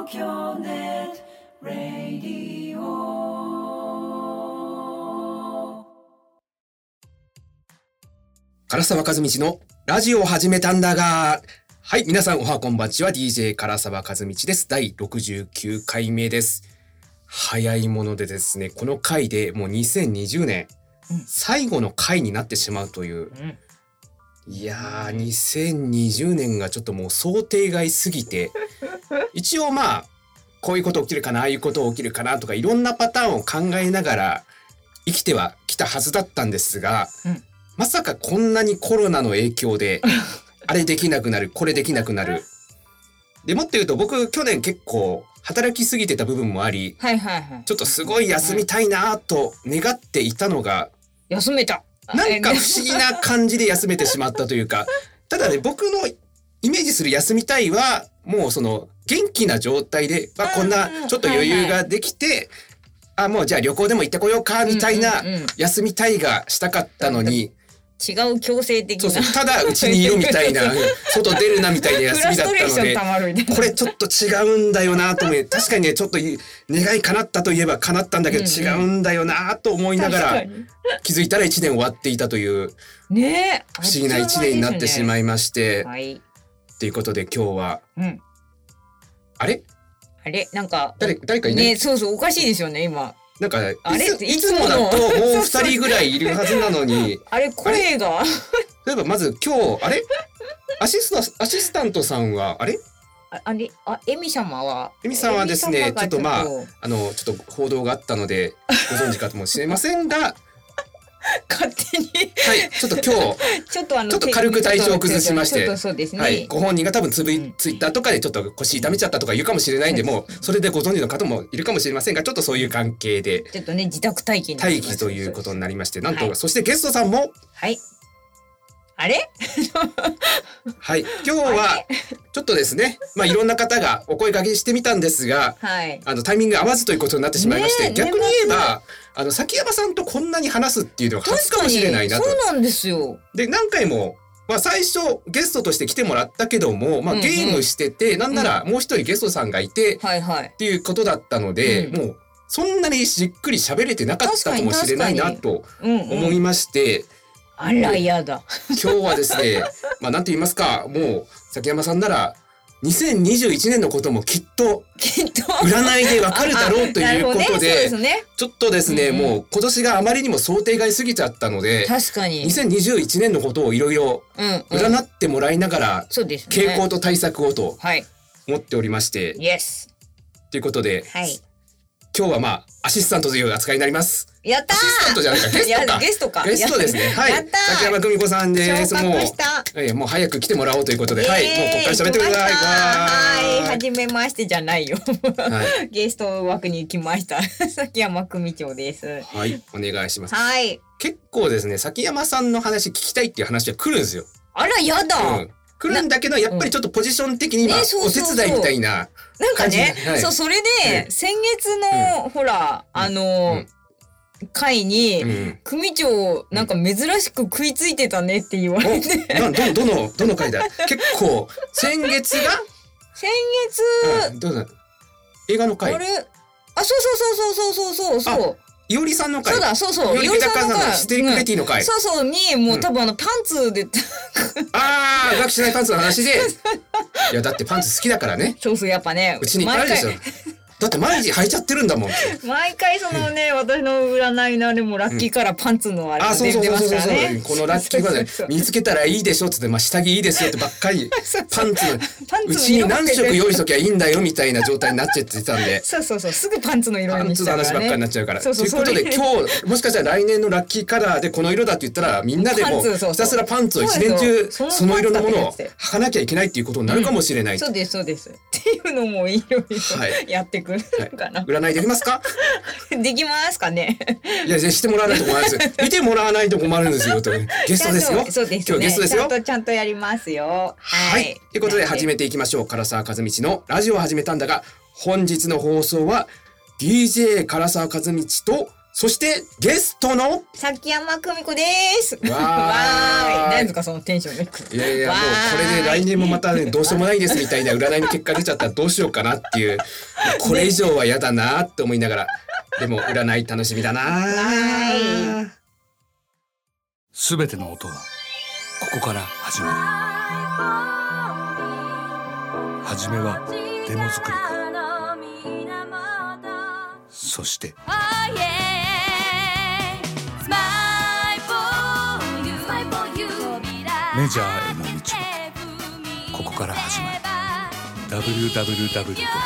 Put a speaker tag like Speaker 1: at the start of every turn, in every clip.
Speaker 1: 東京ネットラディオ。
Speaker 2: 唐沢和道のラジオを始めたんだが、はい、皆さんおはこんばんちは。 DJ 唐沢和道です。第69回目です。早いものでですね、この回でもう2020年、最後の回になってしまうという、いやー2020年がちょっともう想定外すぎて一応まあこういうこと起きるかな、ああいうこと起きるかなとかいろんなパターンを考えながら生きてはきたはずだったんですが、まさかこんなにコロナの影響であれできなくなる、これできなくなる。でもって言うと僕去年結構働きすぎてた部分もあり、ちょっとすごい休みたいなと願っていたのが、
Speaker 3: 休めた。
Speaker 2: なんか不思議な感じで休めてしまったというか、ただね、僕のイメージする休みたいはもうその元気な状態で、こんなちょっと余裕ができて、もうじゃあ旅行でも行ってこようかみたいな休みたいがしたかったのに、
Speaker 3: 違う強制的な、
Speaker 2: ただうちにいるみたいな外出るなみたいな休みだったので、これちょっと違うんだよなと思い、確かにねちょっと願い叶ったといえば叶ったんだけど違うんだよなと思いながら、気づいたら1年終わっていたという不思議な1年になってしまいまして、ということで今日は、あれ
Speaker 3: なんか
Speaker 2: 誰かいない、
Speaker 3: そうおかしいですよね今。
Speaker 2: なんかいつもだともう2人ぐらいいるはずなのに
Speaker 3: 声が
Speaker 2: 例えばまず今日アシスタントさんは
Speaker 3: エミ様は
Speaker 2: ですね、ちょっとちょっと報道があったのでご存知かもしれませんが
Speaker 3: 勝手に
Speaker 2: ちょっと今日ちょっと軽く体調を崩しまして、
Speaker 3: そうですね、
Speaker 2: ご本人が多分ツイッターとかでちょっと腰痛めちゃったとか言うかもしれないんで、もうそれでご存知の方もいるかもしれませんが、ちょっとそういう関係で
Speaker 3: ちょっとね自宅待機
Speaker 2: ということになりまして、なんとそしてゲストさんも
Speaker 3: あれ
Speaker 2: はい、今日はちょっとですね、いろんな方がお声掛けしてみたんですが、タイミング合わずということになってしまいまして、逆に言えば崎山さんとこんなに話すっていうのは初かもしれないなと。
Speaker 3: そうなんですよ。
Speaker 2: で何回も最初ゲストとして来てもらったけども、ゲームしてて、なんならもう一人ゲストさんがいて、っていうことだったので、もうそんなにじっくり喋れてなかったかもしれないなと思いまして、
Speaker 3: あらやだ。
Speaker 2: 今日はですね、なんて言いますか、もう崎山さんなら2021年のこともきっと占いでわかるだろうということで、ちょっとですね、もう今年があまりにも想定外すぎちゃったので、
Speaker 3: 確かに
Speaker 2: 2021年のことをいろいろ占ってもらいながら、傾向と対策をと思っておりまして、ということで、今日はアシスタントという扱いになります。
Speaker 3: やったー。
Speaker 2: アシスタントじゃないか、ゲストですね。崎山久美子さんです。もう早く来てもらおうということで、もうここから喋ってください。
Speaker 3: はじめましてじゃないよ。ゲスト枠に来ました崎山久美子です。
Speaker 2: はい、お願いします。結構ですね、崎山さんの話聞きたいっていう話は来るんですよ。
Speaker 3: あらやだ。
Speaker 2: 来るんだけど、やっぱりちょっとポジション的に今お手伝いみたいな感じ。
Speaker 3: それで先月のほら回に組長なんか珍しく食いついてたねって言われて、
Speaker 2: どの回だ。結構先月どうだ、映画の回。そういおりさんの回。
Speaker 3: そう
Speaker 2: いおりさんのステイクレティの回。
Speaker 3: にもう多分パンツで
Speaker 2: 学しないパンツの話で、いやだってパンツ好きだからね。
Speaker 3: やっぱね、
Speaker 2: うちにいっぱいあるでしょ。だって毎日履いちゃってるんだもん。
Speaker 3: 毎回私の占いのあれもラッキーカラーパンツのあれが出ますからね。
Speaker 2: このラッキーカラー見つけたらいいでしょっつって、下着いいですよってばっかりパンツうちに何色用意しときゃいいんだよみたいな状態になっちゃってたんで、
Speaker 3: すぐパンツの色にしちゃうからね。
Speaker 2: パンツの話ばっかりになっちゃうから。ということで今日もしかしたら来年のラッキーカラーでこの色だって言ったら、みんなでもひたすらパンツを一年中その色のものを履かなきゃいけないっていうことになるかもしれない。
Speaker 3: そうですっていうのもいろいろやってくるかな。
Speaker 2: 占いできますか？
Speaker 3: できますかね。
Speaker 2: いや、してもらわないと困るんですよ。見てもらわないと困るんですよ。ゲストですよ。
Speaker 3: そうですね。
Speaker 2: 今日ゲストですよ。
Speaker 3: ちゃんとやりますよ。
Speaker 2: はい。ということで始めていきましょう。唐沢和道のラジオを始めたんだが、本日の放送は DJ 唐沢和道とそしてゲストの
Speaker 3: 崎山久美子です。
Speaker 2: わーい
Speaker 3: 何ですかそのテンションね。
Speaker 2: いやいやもうこれで来年もまたねどうしようもないですみたいな占いの結果出ちゃったらどうしようかなっていうこれ以上は嫌だなって思いながらでも占い楽しみだな。
Speaker 4: すべての音はここから始まる。はじめはデモ作りから、そしてメジャーへの道もここから始まる。 www.artfields.net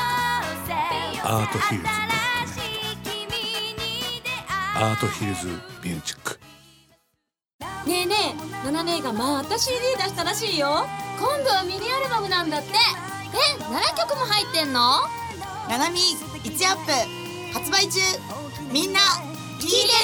Speaker 4: アートヒルズミュージック。
Speaker 5: ねえねえ、ナナ姉がまた CD 出したらしいよ。今度はミニアルバムなんだって。7曲も入ってんの？
Speaker 6: ナナミ1アップ発売中。みんな聞いてね。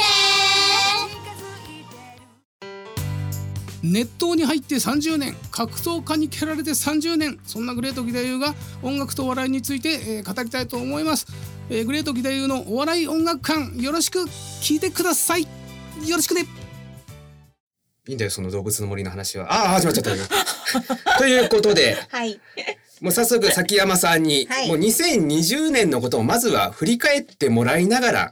Speaker 7: 熱湯に入って30年、格闘家に蹴られて30年、そんなグレート義太夫が音楽とお笑いについて、語りたいと思います。グレート義太夫のお笑い音楽館、よろしく聞いてください。よろしくね。
Speaker 2: いいんだよその動物の森の話は。始まっちゃったよということで、
Speaker 3: はい。
Speaker 2: もう早速崎山さんに、
Speaker 3: はい、
Speaker 2: もう2020年のことをまずは振り返ってもらいながら、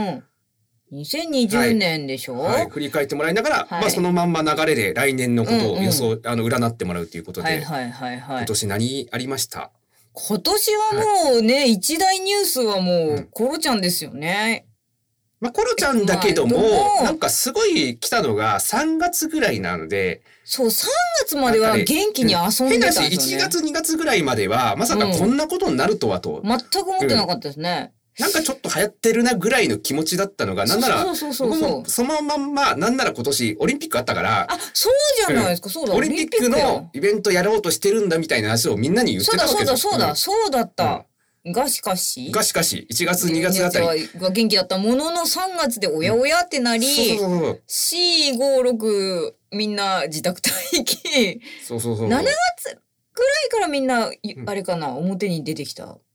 Speaker 3: 2020年でしょ、
Speaker 2: はい、振り返ってもらいながら、
Speaker 3: はい、
Speaker 2: そのまんま流れで来年のことを予想、占ってもらうということで、今年何ありました？
Speaker 3: 今年はもうね、一大ニュースはもう、コロちゃんですよね。
Speaker 2: コロちゃんだけども、なんかすごい来たのが3月ぐらいなので、
Speaker 3: そう、3月までは元気に遊んでたんですよね。
Speaker 2: 変なし、1月2月ぐらいまでは、まさかこんなことになるとはと。
Speaker 3: 全く思ってなかったですね。
Speaker 2: なんかちょっと流行ってるなぐらいの気持ちだったのが、なんなら、僕もそのまんま、なんなら今年オリンピックあったから、
Speaker 3: そうじゃないですか、そうだ、
Speaker 2: オリンピックのイベントやろうとしてるんだみたいな話をみんなに言ってたわけですよ。
Speaker 3: そうだった。がしかし、1
Speaker 2: 月2月あたり
Speaker 3: が元気だったものの3月でおやおやってなり、4、5、6みんな自宅待機。7月ぐらいからみんな、あれかな、表に出てきた。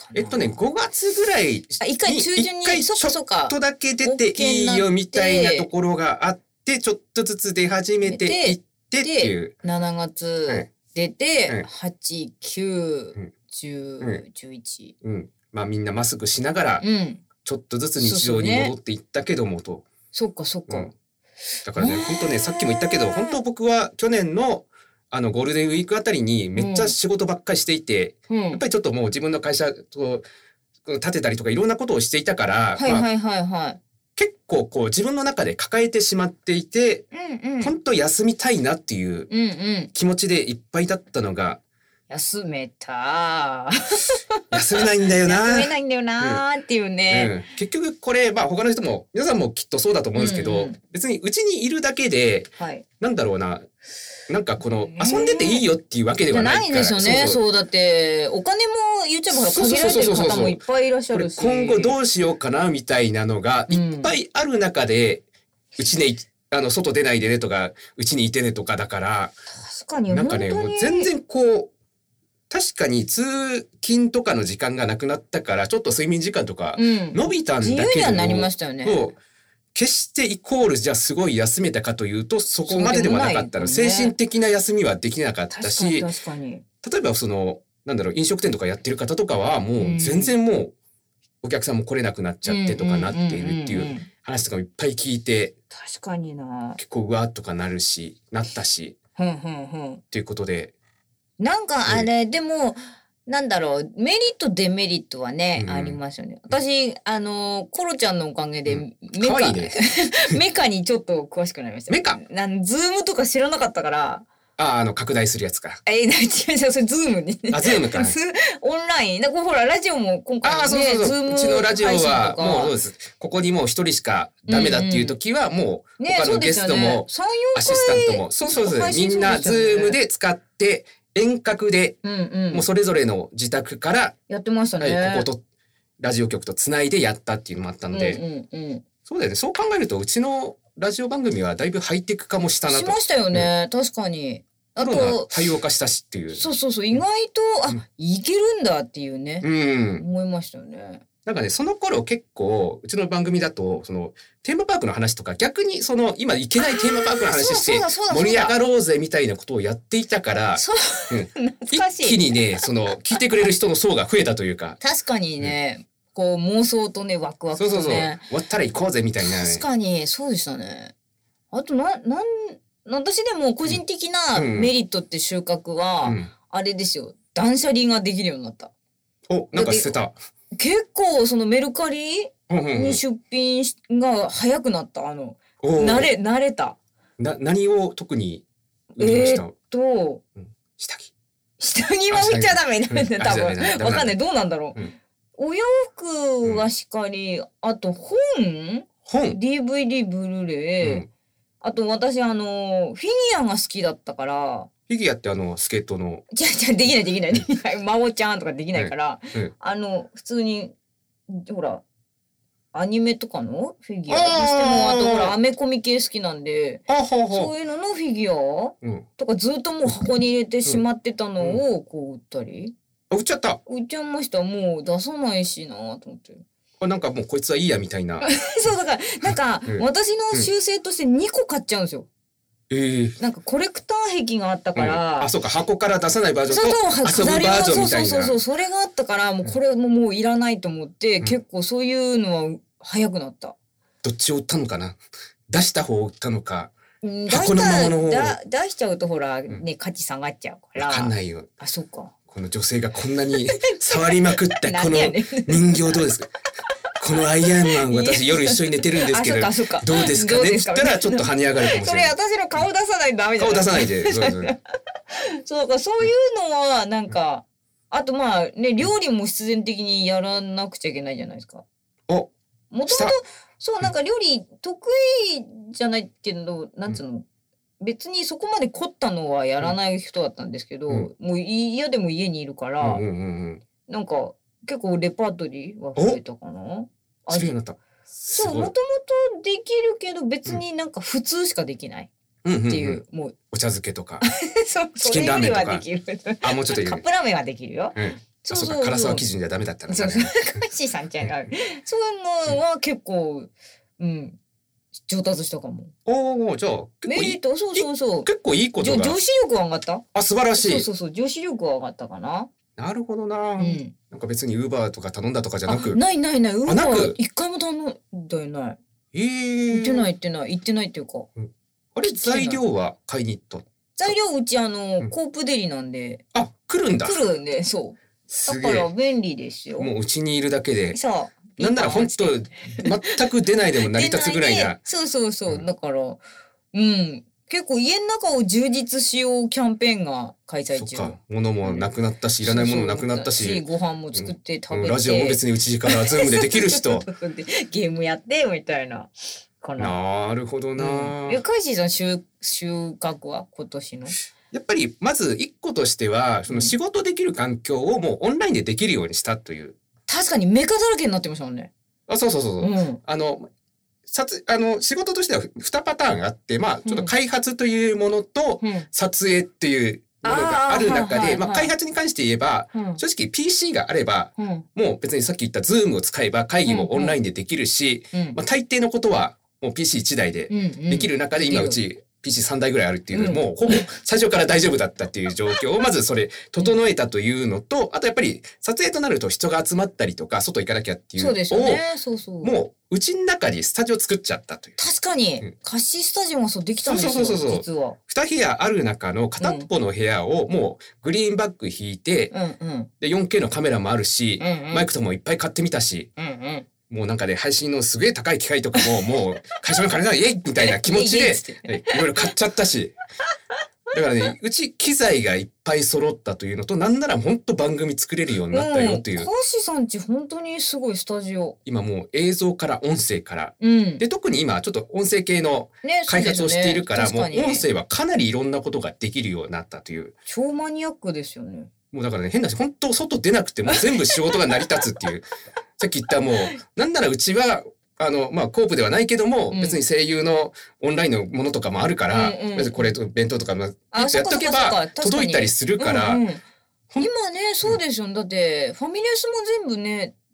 Speaker 2: 5月ぐらいに
Speaker 3: 一回中旬に
Speaker 2: ちょっとだけ出ていいよみたいなところがあって、ちょっとずつ出始めていってっていう。
Speaker 3: 7月出て、8、9、10、11。
Speaker 2: みんなマスクしながら、ちょっとずつ日常に戻っていったけどもと。
Speaker 3: そっか。
Speaker 2: だからね、本当ね、さっきも言ったけど、本当僕は去年のゴールデンウィークあたりにめっちゃ仕事ばっかりしていて、やっぱりちょっともう自分の会社と立てたりとかいろんなことをしていたから、結構こう自分の中で抱えてしまっていて、本当休みたいなっていう気持ちでいっぱいだったのが、
Speaker 3: 休めた
Speaker 2: 休めないんだよな
Speaker 3: 休めないんだよなっていうね、
Speaker 2: 結局これ他の人も皆さんもきっとそうだと思うんですけど、別にうちにいるだけで、なんだろうな、なんかこの遊んでていいよっていうわけではないから。
Speaker 3: ないですよね。そうだってお金も言っちゃえば限られてる方もいっぱいいらっしゃるし、
Speaker 2: 今後どうしようかなみたいなのがいっぱいある中で、うちね外出ないでねとかうちにいてねとかだから、
Speaker 3: 確かに
Speaker 2: なんかねもう全然こう確かに通勤とかの時間がなくなったからちょっと睡眠時間とか伸びたんだけども、
Speaker 3: 自由にはなりましたよね。
Speaker 2: 決してイコールじゃすごい休めたかというとそこまでではなかったの。精神的な休みはできなかったし、
Speaker 3: 確かに
Speaker 2: 例えば飲食店とかやってる方とかはもう全然もうお客さんも来れなくなっちゃってとかなっているっていう話とかもいっぱい聞いて、
Speaker 3: 確かにな、
Speaker 2: 結構うわーとかなったしっていうことで、
Speaker 3: なんかあれ、でもなんだろう、メリットデメリットはね、ありますよね。私コロちゃんのおかげでメカにちょっと詳しくなりました。
Speaker 2: メカ
Speaker 3: ズームとか知らなかったから。
Speaker 2: 拡大するやつか。
Speaker 3: 違う、それズームに。
Speaker 2: ズームか。
Speaker 3: オンライン。ほら、ラジオも今回ね、ズーム。
Speaker 2: うちのラジオはもうそうです。ここにもう一人しかダメだっていう時はもう他のゲストもアシスタントも、そうです。みんなズームで使って遠隔でもうそれぞれの自宅から
Speaker 3: やってましたね。
Speaker 2: こことラジオ局とつないでやったっていうのもあったので、そうだよね。そう考えるとうちのラジオ番組はだいぶハイテク化もしたなと。し
Speaker 3: ましたよね。確かに。
Speaker 2: あと多様化したしっていう。
Speaker 3: そう意外といけるんだっていうね、思いましたよね。
Speaker 2: なんかね、その頃結構、うちの番組だと、その、テーマパークの話とか、逆にその、今行けないテーマパークの話して、盛り上がろうぜみたいなことをやっていたから、
Speaker 3: 懐かしい。
Speaker 2: 一気にね、その、聞いてくれる人の層が増えたというか。
Speaker 3: 確かにね、こう、妄想とね、ワクワクとね。
Speaker 2: そう。終わったら行こうぜみたいなね。
Speaker 3: 確かに、そうでしたね。あと、私でも個人的なメリットって収穫は、あれですよ、断捨離ができるようになった。
Speaker 2: お、なんか捨てた。
Speaker 3: 結構そのメルカリに出品が早くなった。慣れた。
Speaker 2: 何を特に売りました？
Speaker 3: 下着は売っちゃダメなんだ多分。わかんない。どうなんだろう。お洋服はしかり、あと本 DVD ブルーレイ、あと私フィギュアが好きだったから。
Speaker 2: フィギュアってスケートの。
Speaker 3: じゃできない。真央ちゃんとかできないから、普通に、ほら、アニメとかのフィギュアにしても、あとほら、アメコミ系好きなんで、そういうののフィギュアとかずっともう箱に入れてしまってたのを、こう売ったり。
Speaker 2: 売っちゃった？
Speaker 3: 売っちゃいました。もう出さないしなと思って。
Speaker 2: なんかもうこいつはいいやみたいな。
Speaker 3: そうだから、なんか、私の習性として2個買っちゃうんですよ。なんかコレクター癖があったから、
Speaker 2: そうか、箱から出さないバージョンと遊ぶバージョンみたいな。
Speaker 3: そうそれがあったから、もうこれもういらないと思って、結構そういうのは早くなった。
Speaker 2: どっちを売ったのかな？出した方を売ったのか、
Speaker 3: 箱のままの方を。出しちゃうとほら、ね、価値下がっちゃうから。
Speaker 2: わかんないよ。
Speaker 3: あ、そうか。
Speaker 2: この女性がこんなに触りまくったこの人形どうですか？このアイアンマン私夜一緒に寝てるんですけどどうですかねって言ったらちょっと跳ね上がるかもしれない。
Speaker 3: それ私の顔出さないとダメじゃない。
Speaker 2: 顔出さないで。
Speaker 3: そうか、そういうのはなんか、あとまあね、料理も必然的にやらなくちゃいけないじゃないですか。もともとそうなんか料理得意じゃないけど、なんつうの、別にそこまで凝ったのはやらない人だったんですけど、もう嫌でも家にいるから、なんか結構レパートリーは増えたかな。
Speaker 2: 好きになった。
Speaker 3: そう、もともとできるけど別になんか普通しかできないっていう、もう
Speaker 2: お茶漬けとか
Speaker 3: チキンラーメンとか。
Speaker 2: もうちょっと
Speaker 3: カップラーメンはできるよ。
Speaker 2: そうか、唐沢基準じゃダメだったのかね。
Speaker 3: カッシーさんちゃんがそういうのは結構上達したかも。
Speaker 2: じゃあ
Speaker 3: メリット、そう
Speaker 2: 結構いいことだ。
Speaker 3: 女子力は上がった。
Speaker 2: あ、素晴らしい。
Speaker 3: そう女子力は上がったかな。
Speaker 2: なるほどな。なんか別にウーバーとか頼んだとかじゃなく。
Speaker 3: ない。ウーバー一回も頼んだよない。行ってないっていうか。
Speaker 2: あれ材料は買いに行った？
Speaker 3: 材料うちコープデリなんで。
Speaker 2: あ、来るんだ。
Speaker 3: 来るんで、そう。だから便利ですよ。
Speaker 2: もううちにいるだけで。
Speaker 3: さあ。
Speaker 2: なんなら本当全く出ないでも成り立つぐらいな。
Speaker 3: そう。だから結構家の中を充実しようキャンペーンが開催中。
Speaker 2: そうか。物もなくなったし、いらないものもなくなったし、
Speaker 3: ご飯も作って食べて、
Speaker 2: ラジオも別にうちからズームでできるしと。
Speaker 3: ゲームやってみたいな。
Speaker 2: なるほどな。
Speaker 3: カイシーさん収穫は今年の？
Speaker 2: やっぱりまず一個としては、その仕事できる環境をもうオンラインでできるようにしたという。
Speaker 3: 確かにメカだらけになってましたもんね。
Speaker 2: そう。仕事としては2パターンがあって、まあちょっと開発というものと撮影っていうものがある中で、まあ開発に関して言えば、正直 PC があれば、もう別にさっき言った Zoom を使えば会議もオンラインでできるし、まあ大抵のことはもう PC1 台でできる中で今うちPC3 台ぐらいあるっていうのもうほぼ最初から大丈夫だったっていう状況をまずそれ整えたというのと、あとやっぱり撮影となると人が集まったりとか外行かなきゃっていうのをもううちの中にスタジオ作っちゃったという。
Speaker 3: 確かに貸しスタジオがそうできたんですよ。実は
Speaker 2: 2部屋ある中の片っぽの部屋をもうグリーンバック引いて、で 4K のカメラもあるし、マイクとかもいっぱい買ってみたし、もうなんかね、配信のすげえ高い機械とかも、もう会社の金だ、イエイみたいな気持ちで、いろいろ買っちゃったし。だからね、うち機材がいっぱい揃ったというのと、なんなら本当番組作れるようになったよっていう。
Speaker 3: カーシさんち本当にすごいスタジオ。
Speaker 2: 今もう映像から音声から。で、特に今ちょっと音声系の開発をしているから、もう音声はかなりいろんなことができるようになったという。
Speaker 3: 超マニアックですよね。
Speaker 2: もうだからね、変な話、本当外出なくても全部仕事が成り立つっていう。さっき言ったもう、なんならうちは、まあ、コープではないけども、別に声優のオンラインのものとかもあるから、別にこれと弁当とかもやっとけば届いたりするから。
Speaker 3: 今ね、そうですよ。だって、ファミレスも全部ね、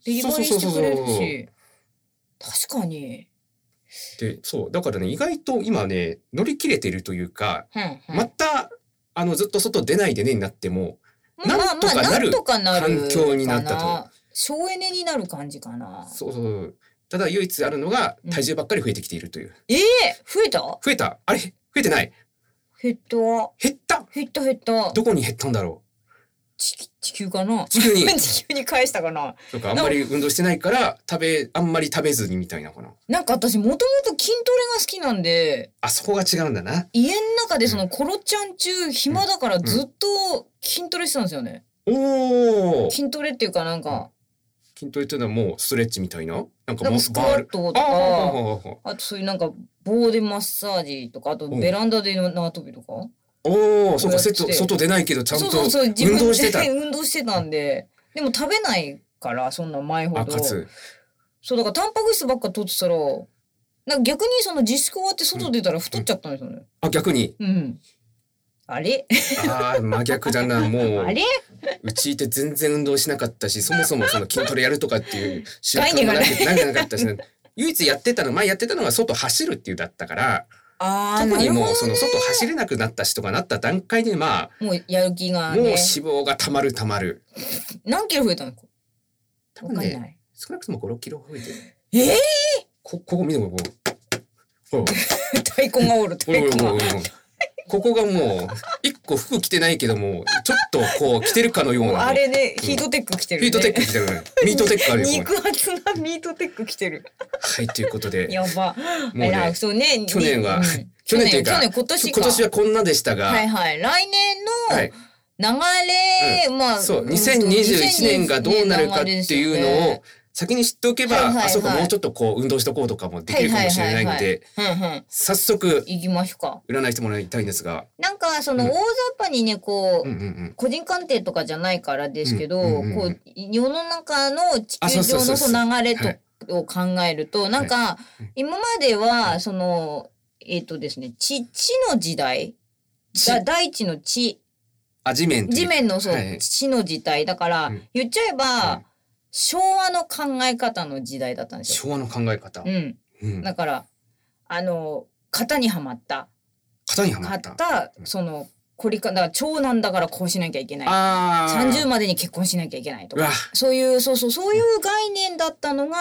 Speaker 3: デリバリーしてくれるし。確かに。
Speaker 2: で、そうだからね、意外と今ね乗り切れてるというか、またずっと外出ないでねになっても、なんとかなる環境になったと。
Speaker 3: 省エネになる感じかな。
Speaker 2: そうそう。ただ唯一あるのが体重ばっかり増えてきているという。
Speaker 3: 増えた？
Speaker 2: 増えた？あれ？増えてない？
Speaker 3: 減った。減った。
Speaker 2: どこに減ったんだろう。
Speaker 3: 地球かな。
Speaker 2: 地球
Speaker 3: に返したかな。
Speaker 2: そうか、あんまり運動してないからあんまり食べずにみたいなかな。
Speaker 3: なんか私もともと筋トレが好きなんで。
Speaker 2: そこが違うんだな。
Speaker 3: 家の中でそのコロちゃん中暇だからずっと筋トレしてたんですよね。筋トレっていうかなんか。
Speaker 2: 筋トレっていうのはもうストレッチみたいな？なんか
Speaker 3: スクワットとか、あとそういうなんか棒でマッサージとか、あとベランダで縄跳びとか。
Speaker 2: そうか、外出ないけどちゃんと運動してた。
Speaker 3: 運動してたんで、でも食べないからそんな前ほど。そうだからタンパク質ばっか取ってたら、なんか逆にその自粛終わって外出たら太っちゃったんですよね。
Speaker 2: 逆に。
Speaker 3: あれ？
Speaker 2: 真逆だな、もう。あれ？うちいて全然運動しなかったし、そもそもその筋トレやるとかっていう習慣がなかったし、唯一前やってたのが外走るっていうだったから、特にもうその外走れなくなったしとかなった段階でも
Speaker 3: うやる気がね。
Speaker 2: もう脂肪がたまる。
Speaker 3: 何キロ増えたの？
Speaker 2: 多分ね、少なくとも5、6キロ増えてる。ここ見ても
Speaker 3: 大根がおる。
Speaker 2: ここがもう一個服着てないけどもちょっとこう着てるかのような。
Speaker 3: あれね、ヒートテック着てる。
Speaker 2: ヒートテック着てる。ミートテックあるよ。
Speaker 3: 肉厚なミートテック着てる。
Speaker 2: はいということで。
Speaker 3: やば。そうね。
Speaker 2: 去年というか今年はこんなでしたが。
Speaker 3: 来年の流れ
Speaker 2: そう2021年がどうなるかっていうのを先に知っておけば、そうかもうちょっとこう運動しとこうとかもできるかもしれないので、早速
Speaker 3: 行きましょうか。
Speaker 2: 占いしてもらいたいんですが、
Speaker 3: なんかその大雑把にねこう個人鑑定とかじゃないからですけど、こう世の中の地球上のその流れを考えると、なんか今まではそのですね、地の時代、大地の地、地面の地の時代だから言っちゃえば。昭和の考え方の時代だったんですよ。
Speaker 2: 昭和の考え方。
Speaker 3: だから型にはまった。そのだから長男だからこうしなきゃいけない。30までに結婚しなきゃいけないとか。そういう概念だったのが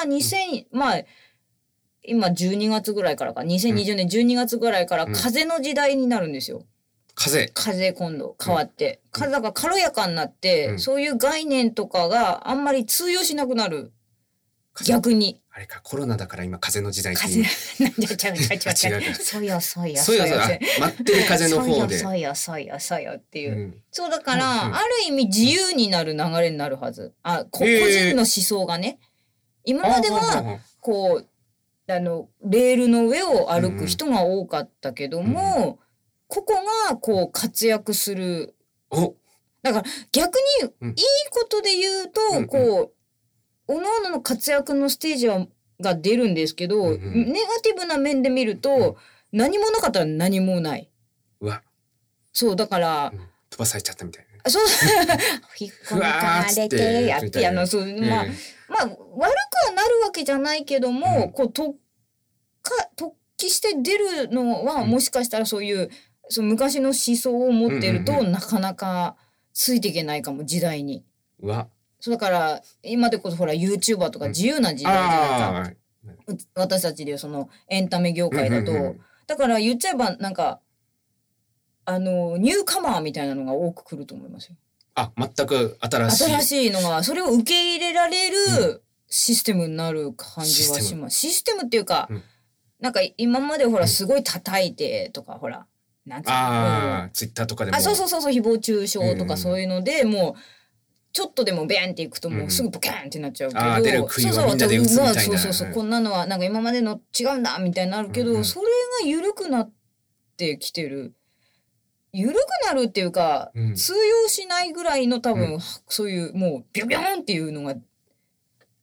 Speaker 3: 今12月ぐらいからか、2020年12月ぐらいから風の時代になるんですよ。風今度変わって、だから軽やかになって、そういう概念とかがあんまり通用しなくなる。逆に。
Speaker 2: あれか、コロナだから今風の時代っていう。
Speaker 3: 違う。そうよ。
Speaker 2: 待ってる風の方で。
Speaker 3: そうよっていう。そうだから、ある意味自由になる流れになるはず。個人の思想がね。今までは、こう、レールの上を歩く人が多かったけども、ここがこう活躍する。だから逆にいいことで言うと、こう各々の活躍のステージが出るんですけど、ネガティブな面で見ると、何もなかったら何もない。そうだから、
Speaker 2: 飛ばされちゃったみたいな。
Speaker 3: そう引っ込まれてやって悪くはなるわけじゃないけども、こう突起して出るのはもしかしたらそういう昔の思想を持ってると、なかなかついていけないかも、時代に。そうだから今でこそほら YouTuber とか自由な時代じゃないか。私たちでいうそのエンタメ業界だと、だから言っちゃえばなんかニューカマーみたいなのが多く来ると思いますよ。
Speaker 2: 全く新
Speaker 3: しいのがそれを受け入れられるシステムになる感じはします。システムっていうか、なんか今までほらすごい叩いてとかほら。
Speaker 2: ツイッターとかでも。
Speaker 3: そう誹謗中傷とかそういうので、もうちょっとでもベンっていくともうすぐボキャンってなっちゃうけど、
Speaker 2: 出る杭をみんなで打つみたいな。
Speaker 3: こんなのはなんか今までの違うんだみたいになるけど、それが緩くなってきてる。緩くなるっていうか、通用しないぐらいの多分、そういうもうビョビョンっていうのが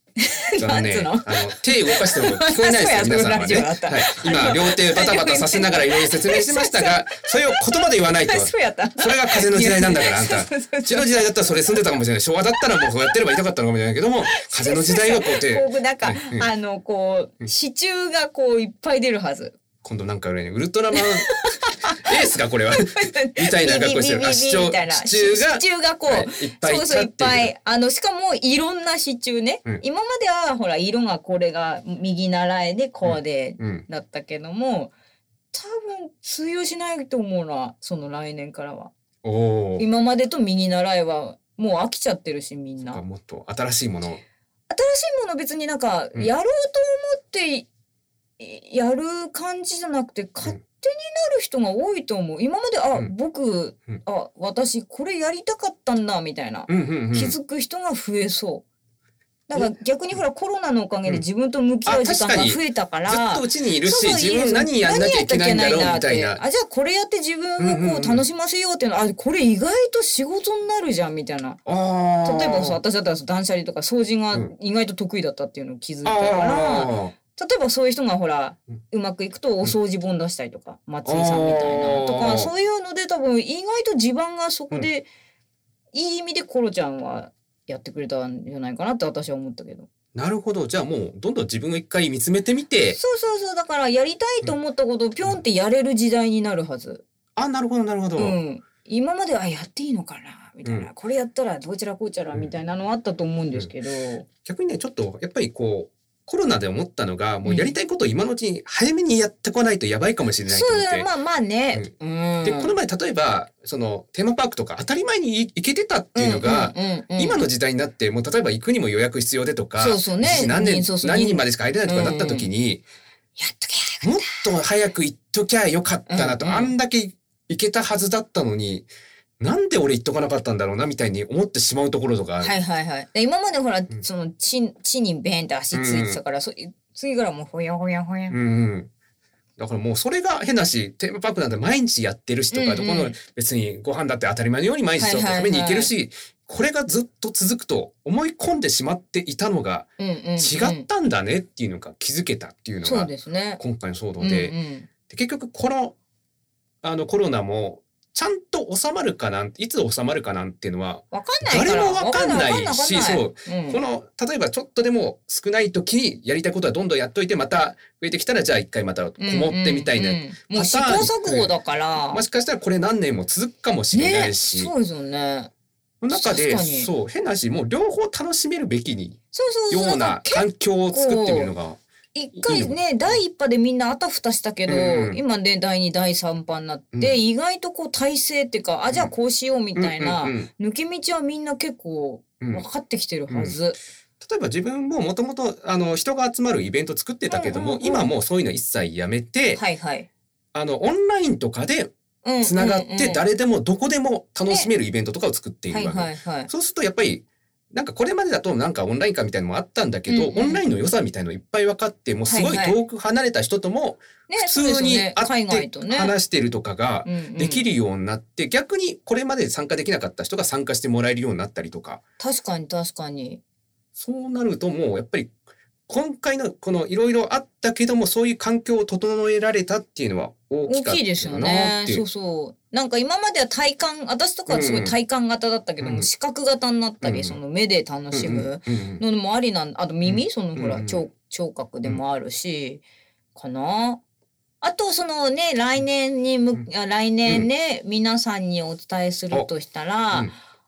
Speaker 3: なんつうの
Speaker 2: 手動かしても聞こえないですよ皆さんはね、はい、今両手バタバタさせながらいろいろ説明しましたがそれを言葉で言わないとそれが風の時代なんだからあんたうちの時代だったらそれ住んでたかもしれない昭和だったらもうそうやってれば痛かったのかもしれないけども風の時代はこうやって
Speaker 3: こうなんかこう支柱がこういっぱい出るはず
Speaker 2: 今度なんかウルトラマンエースがこれはみたいな格好してる支柱が
Speaker 3: こう、はい、いっぱいそういっぱいしかもいろんな支柱ね、今まではほら色がこれが右習えでこうでだったけども、多分通用しないと思うなその来年からは今までと右習えはもう飽きちゃってるしみんな
Speaker 2: もっと新しいもの
Speaker 3: 別になんかやろうと思ってやる感じじゃなくて勝手になる人が多いと思う。今まで僕私これやりたかったんだみたいな、気づく人が増えそう。だから逆にほらコロナのおかげで自分と向き合う時間が増えたから、
Speaker 2: ずっとうちにいるし自分何やんなきゃいけないんだろうみたいな。
Speaker 3: じゃあこれやって自分をこう楽しませようっていうのこれ意外と仕事になるじゃんみたいな。例えば私だったら断捨離とか掃除が意外と得意だったっていうのを気づいたから。例えばそういう人がほらうまくいくとお掃除本出したりとか松井さんみたいなとかそういうので多分意外と地盤がそこでいい意味でコロちゃんはやってくれたんじゃないかなって私は思ったけど。
Speaker 2: なるほどじゃあもうどんどん自分を一回見つめてみて
Speaker 3: そうだからやりたいと思ったことをピョンってやれる時代になるはず。
Speaker 2: なるほど、
Speaker 3: 今まではやっていいのかなみたいな、これやったらどちらこうちゃらみたいなのあったと思うんですけど、
Speaker 2: 逆にねちょっとやっぱりこうコロナで思ったのがもうやりたいことを今のうちに早めにやってこないとやばいかもしれないと思って。
Speaker 3: そうまあね、
Speaker 2: でこの前例えばそのテーマパークとか当たり前に行けてたっていうのが今の時代になってもう例えば行くにも予約必要でとか何人までしか入れないとかなった時に
Speaker 3: やっときゃ
Speaker 2: もっと早く行っときゃよかったなと、あんだけ行けたはずだったのになんで俺言っとかなかったんだろうなみたいに思ってしまうところとかある。
Speaker 3: で今までほら、その地にベンって足ついてたから、次からもうほやほやほや。
Speaker 2: だからもうそれが変だしテーマパークなんて毎日やってるしとか、どこの別にご飯だって当たり前のように毎日食べに行けるし、これがずっと続くと思い込んでしまっていたのが違ったんだねっていうのが気づけたっていうのが今回の騒動で、結局このコロナもちゃんと収まるかなんいつ収まるかなんていうのは誰も分かんないし、この例えばちょっとでも少ない時にやりたいことはどんどんやっといてまた増えてきたらじゃあ一回またこもってみたいな
Speaker 3: もう試行錯誤だから
Speaker 2: もしかしたらこれ何年も続くかもしれないし、
Speaker 3: そうですよね。
Speaker 2: 中で変なしもう両方楽しめるべきにような環境を作ってみるのが。
Speaker 3: 一回ね第一波でみんなあたふたしたけど、今ね第2第3波になって、意外とこう体制っていうかじゃあこうしようみたいな、抜け道はみんな結構分かってきてるはず。
Speaker 2: 例えば自分ももともと人が集まるイベント作ってたけども、今もうそういうの一切やめて、オンラインとかでつながって誰でもどこでも楽しめるイベントとかを作っているわけ。そうするとやっぱりなんかこれまでだとなんかオンライン化みたいなのもあったんだけど、オンラインの良さみたいのいっぱい分かってもうすごい遠く離れた人とも普通に会って話してるとかができるようになって、逆にこれまで参加できなかった人が参加してもらえるようになったりとか。
Speaker 3: 確かに
Speaker 2: そうなるともうやっぱり今回のこのいろいろあったけどもそういう環境を整えられたっていうのは大きいですよね。
Speaker 3: なんか今までは体感私とかはすごい体感型だったけども、視覚型になったり、その目で楽しむのもありなんあと耳そのほら聴覚でもあるし、かな。あとそのね来年ね、皆さんにお伝えするとしたら、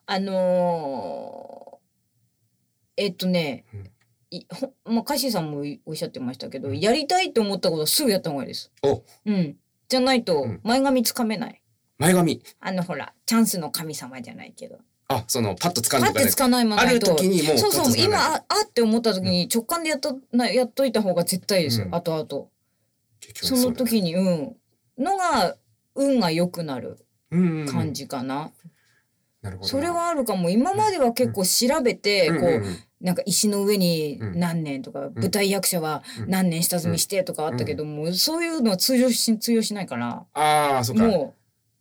Speaker 3: カシーさんもおっしゃってましたけど、やりたいと思ったことはすぐやった方がいいです。じゃないと前髪つかめない。
Speaker 2: 前髪
Speaker 3: ほらチャンスの神様じゃないけど。
Speaker 2: そのパッとつかんとかね。
Speaker 3: パッとつかないもんないと。
Speaker 2: ある時にもう
Speaker 3: そう今って思った時に直感でやっといた方が絶対ですよ。後々。その時にのが運が良くなる感じかな。それはあるかも。今までは結構調べてこう。なんか石の上に何年とか、舞台役者は何年下積みしてとかあったけども、そういうのは通用しないから。
Speaker 2: そうか。も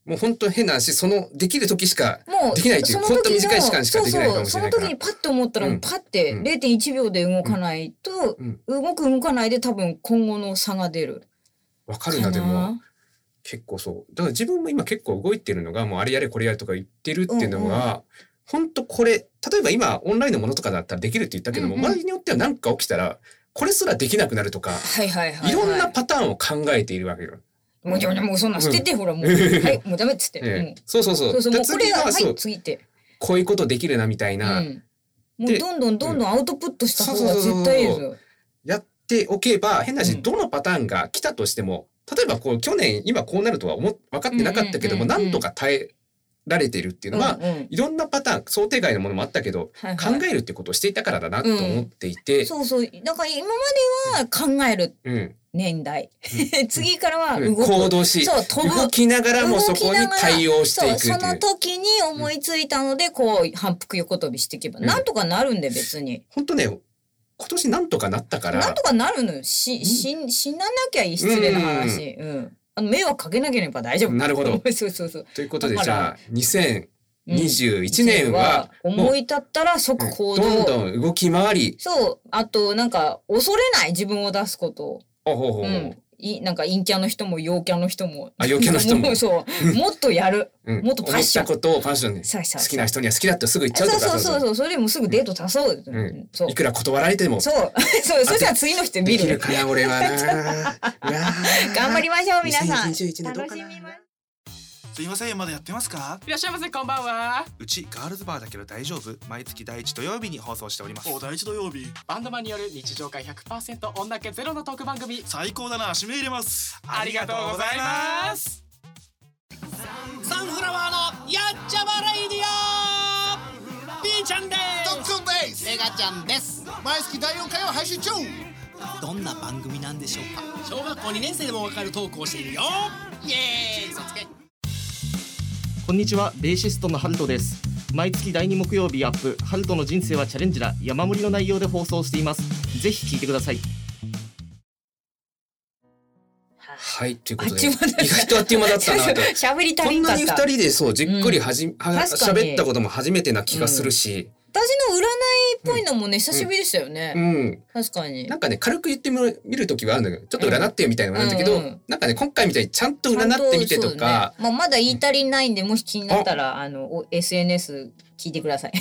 Speaker 2: もう本当変な話、できる時しか
Speaker 3: もう
Speaker 2: できないっていう、
Speaker 3: その時の
Speaker 2: 本当短い時間しかできないかもしれないから。
Speaker 3: その時にパッと思ったら、パッて
Speaker 2: うん
Speaker 3: 0.1 秒で動かないと、動かないで多分今後の差が出る。
Speaker 2: わかるな、でも。結構そう。だから自分も今結構動いてるのが、もうあれやれこれやれとか言ってるっていうのが、本当これ、例えば今オンラインのものとかだったらできるって言ったけども、周りによっては何か起きたら、これすらできなくなるとか、いろんなパターンを考えているわけよ。
Speaker 3: もうそんな捨てて、ほらもう、はい、もうダメっつって。
Speaker 2: そう。
Speaker 3: もうこれが、はい、次って。
Speaker 2: こういうことできるなみたいな。
Speaker 3: もうどんどんアウトプットした方が絶対いいですよ。
Speaker 2: やっておけば、変な話、どのパターンが来たとしても、例えばこう去年今こうなるとは分かってなかったけども、なんとか耐えられているっていうのは、いろんなパターン、想定外のものもあったけど、考えるってことをしていたからだなと思っていて、
Speaker 3: そうだから今までは考える年代、次からは
Speaker 2: 行動し、動きながらもそこに対応していくっていう。
Speaker 3: その時に思いついたので、こう反復横跳びしていけば、なんとかなるんで別に。
Speaker 2: 本当ね、今年なんとかなったから。
Speaker 3: なんとかなるのよ。死ななきゃ失礼な話。迷惑かけなければ大丈夫。
Speaker 2: なるほど。
Speaker 3: そう。
Speaker 2: ということで、じゃあ、2021年は、
Speaker 3: 思い立ったら即行動。
Speaker 2: どんどん動き回り。
Speaker 3: そう。あと、なんか、恐れない自分を出すことを。なんか陰キャの人も陽キャの人も。
Speaker 2: 陽キャの人も。
Speaker 3: そう。もっとやる。もっとパッション。
Speaker 2: 思ったことをパッションで。好きな人には好きだってすぐ言っちゃうとか。
Speaker 3: そう。それでもすぐデート足そう。
Speaker 2: いくら断られても。
Speaker 3: そう。そしたら次の人見る。
Speaker 2: できるかな、俺はな。
Speaker 3: 頑張りましょう、皆さん。
Speaker 2: 楽しみます。
Speaker 8: すいません、まだやってますか？
Speaker 9: いらっしゃいませ、こんばんは。
Speaker 8: うちガールズバーだけど大丈夫？毎月第1土曜日に放送しております。
Speaker 9: 第1土曜日。バンドマンによる日常会 100% 女気ゼロのトーク番組。
Speaker 8: 最高だな、締め入れます。
Speaker 9: ありがとうございます。サンフラワーのやっちゃまレイディオ。ピーちゃんです。
Speaker 10: ドックンです。
Speaker 9: メガちゃんです。
Speaker 10: 毎月第4回を配信中。
Speaker 9: どんな番組なんでしょうか。小学校2年生でもわかるトークをしているよ。イエーイ、嘘つけ。
Speaker 11: こんにちは、ベーシストのハルトです。毎月第2木曜日アップ、ハルトの人生はチャレンジだ、山盛りの内容で放送しています。ぜひ聞いてください。
Speaker 2: はい、ということで、意外とあっという間だったなと。
Speaker 3: 喋り足りんかった。
Speaker 2: こんなに2人でそうじっくり喋ったことも初めてな気がするし。
Speaker 3: 私の占いっぽいのもね、久しぶりでしたよね。確かに。
Speaker 2: なんかね、軽く言ってみるときはあるんだけど、ちょっと占ってよみたいなのがあるんだけど、なんかね、今回みたいにちゃんと占ってみてとか。
Speaker 3: まだ言い足りないんで、もし気になったら、SNS 聞いてください。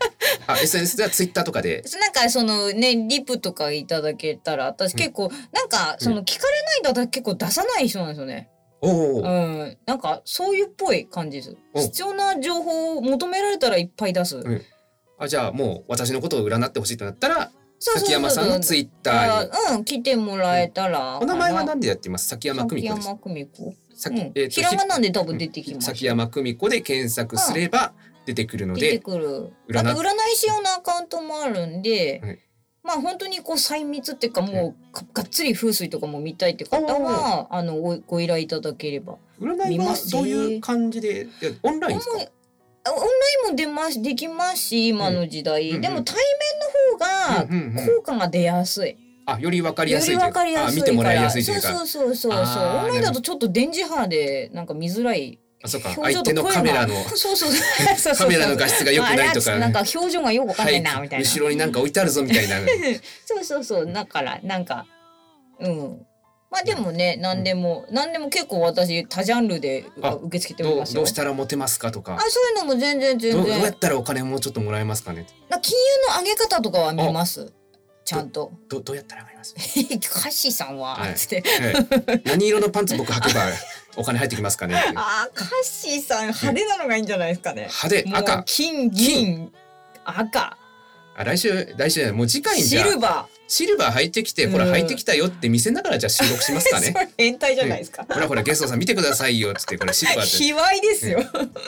Speaker 2: SNS ではツイッターとかで。
Speaker 3: なんかそのね、リプとかいただけたら、私結構、なんかその聞かれないと私結構出さない人なんですよね。なんかそういうっぽい感じです。必要な情報を求められたらいっぱい出す。
Speaker 2: じゃあもう私のことを占ってほしいとなったら、崎山さんのツイッター
Speaker 3: に。来てもらえたら。
Speaker 2: お名前は何でやってます？崎山久美子です。
Speaker 3: 崎山久美子。ひらがなで多分出てきます。
Speaker 2: 崎山久美子で検索すれば出てくるので。
Speaker 3: 出てくる。あと占い師用のアカウントもあるんで、まあ本当にこう細密っていうかもうがっつり風水とかも見たいって方はご依頼いただければ。
Speaker 2: 占いはどういう感じで？オンラインですか？
Speaker 3: オンラインもできますし、今の時代。でも対面の方が効果が出やすい。
Speaker 2: より分かりやすい。
Speaker 3: 見
Speaker 2: てもらいやすいというか。
Speaker 3: そう。オンラインだとちょっと電磁波でなんか見づらい。
Speaker 2: そうか。相手のカメラのカメラの画質が良くないとか。
Speaker 3: なんか表情がよくわかんないなみたいな。
Speaker 2: 後ろになんか置いてあるぞみたいな。
Speaker 3: そう。だからなんかまあでもね、何でも結構私多ジャンルで受け付けておりますよ。
Speaker 2: どうしたらモテますかとか。
Speaker 3: そういうのも全然。
Speaker 2: どうやったらお金もうちょっともらえますかね。
Speaker 3: 金融の上げ方とかは見ます。ちゃんと。
Speaker 2: どうやったら上がります？
Speaker 3: カッシーさんはつって。
Speaker 2: 何色のパンツ僕履けばお金入ってきますかね。
Speaker 3: カッシーさん派手なのがいいんじゃないですかね。
Speaker 2: 派手、赤。
Speaker 3: 金、銀、赤。
Speaker 2: 来週もう次回にじゃあシルバー履いてきて、ほら履いてきたよって見せながらじゃあ収録しますかね。
Speaker 3: 変態じゃないですか。
Speaker 2: ほらゲストさん見てくださいよっつってこれシルバーって。
Speaker 3: 卑猥ですよ。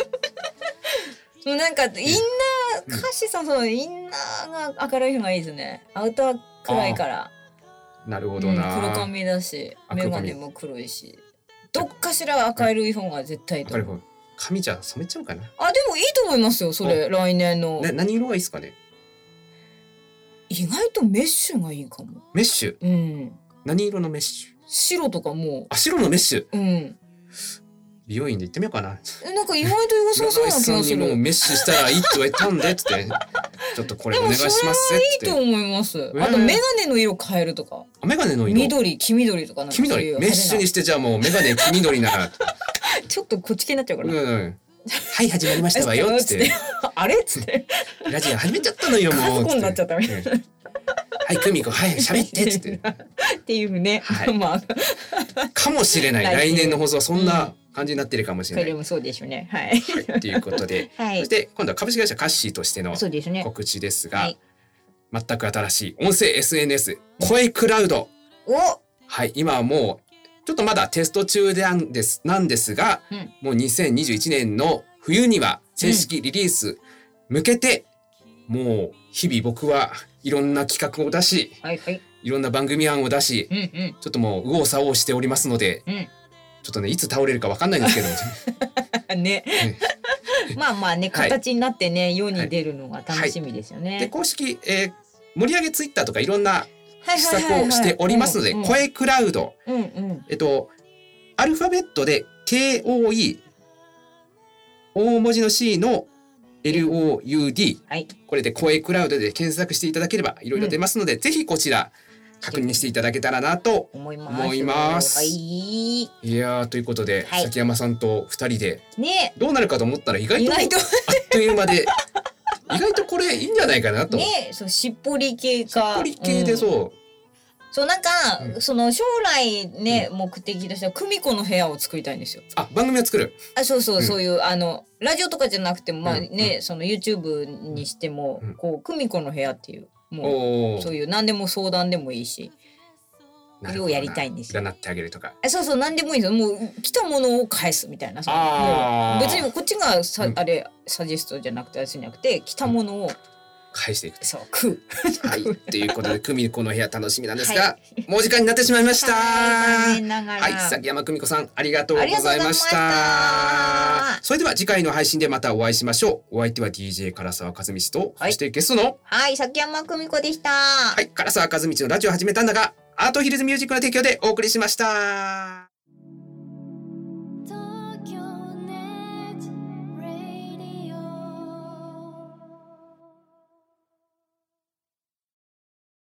Speaker 3: なんかインナーカッシーさんインナーが明るい方がいいですね。アウター暗いから。
Speaker 2: なるほどな。
Speaker 3: 黒髪だし、メガネも黒いし、どっかしら明るい方が絶対と。
Speaker 2: 髪じゃ染めちゃうかな。
Speaker 3: でもいいと思いますよ。それ来年の。
Speaker 2: 何色がいいですかね。
Speaker 3: 意外とメッシュがいいかも。
Speaker 2: メッシュ。何色のメッシュ？
Speaker 3: 白とかも。
Speaker 2: 白のメッシュ。 美容院で行ってみようかな。
Speaker 3: なんか意外と良さそうな気がする。
Speaker 2: 占い師さんにもうメッシュしたらいいって言われたんでっつってちょっとこれお願いしますって。
Speaker 3: でもそれはいいと思います。あとメガネの色変えるとか。
Speaker 2: メガネの色。
Speaker 3: 緑、黄緑とかなんか。
Speaker 2: 黄緑。メッシュにしてじゃあもうメガネ黄緑なら。
Speaker 3: ちょっとこっち系になっちゃうから。
Speaker 2: はい始まりましたわよっつって。
Speaker 3: あれっつって。
Speaker 2: ラジオ始めちゃったのよもう。
Speaker 3: 家族になっちゃったみたいな。
Speaker 2: はい久美子はい喋ってっつって。
Speaker 3: っていうね。まあ
Speaker 2: かもしれない。来年の放送はそんな感じになってるかもしれない。
Speaker 3: それもそうでしょうね。はい。
Speaker 2: ということで、そして今度は株式会社カッシーとしての告知ですが、全く新しい音声 SNS 声クラウド。はい、今はもうちょっとまだテスト中なんですが、もう2021年の冬には正式リリース向けて、もう日々僕はいろんな企画を出し、いろんな番組案を出し、ちょっともう右往左往しておりますので、ちょっとねいつ倒れるかわかんないんですけど
Speaker 3: ね。まあまあね、形になってね世に出るのが楽しみですよね。
Speaker 2: で公式、盛り上げツイッターとかいろんな施策をしておりますので、声クラウド、アルファベットで KOE 大文字の C の LOUD、これで声クラウドで検索していただければいろいろ出ますので、ぜひこちら確認していただけたらなと思います。いやーということで、崎山さんと2人でどうなるかと思ったら意外とあっという間で意外とこれいいんじゃないかなと。
Speaker 3: そうしっぽり系か。
Speaker 2: しっぽり系で
Speaker 3: そうなんか、その将来ね、目的としては久美子の部屋を作りたいんですよ。
Speaker 2: あ、番組を作る。
Speaker 3: そういうラジオとかじゃなくてもまあね、その YouTube にしてもこう久美子の部屋っていうもうそういう何でも相談でもいいし。をやりたいんですよ。
Speaker 2: 占ってあげるとか。
Speaker 3: そう何でもいいですよ。もう来たものを返すみたいな。別にこっちがあれサジェストじゃなくてじゃなくて来たものを
Speaker 2: 返していく。
Speaker 3: 食う。
Speaker 2: はい。ということで久美子の部屋楽しみなんですが、もう時間になってしまいました。はい。崎山久美子さんありがとうございました。それでは次回の配信でまたお会いしましょう。お相手は DJ 唐沢和道と、そしてゲストの
Speaker 3: 崎山久美子でした。
Speaker 2: はい。唐沢和道のラジオ始めたんだが。アートヒルズミュージックの提供でお送りしました。